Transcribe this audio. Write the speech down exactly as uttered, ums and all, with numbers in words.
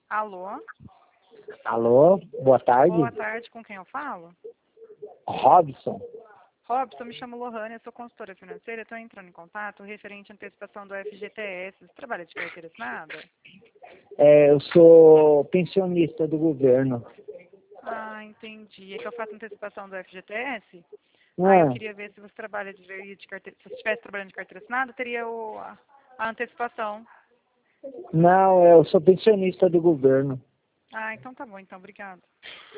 Alô? Alô, boa tarde. Boa tarde, com quem eu falo? Robson. Robson, me chamo Lohane, eu sou consultora financeira, estou entrando em contato referente à antecipação do F G T S. Você trabalha de carteira assinada? É, eu sou pensionista do governo. Ah, entendi. É que eu faço antecipação do F G T S? Ah, eu Ah, queria ver se você trabalha de, de carteira. Se você estivesse trabalhando de carteira assinada, teria o, a, a antecipação. não, eu sou pensionista do governo. Ah, então tá bom, então, obrigada.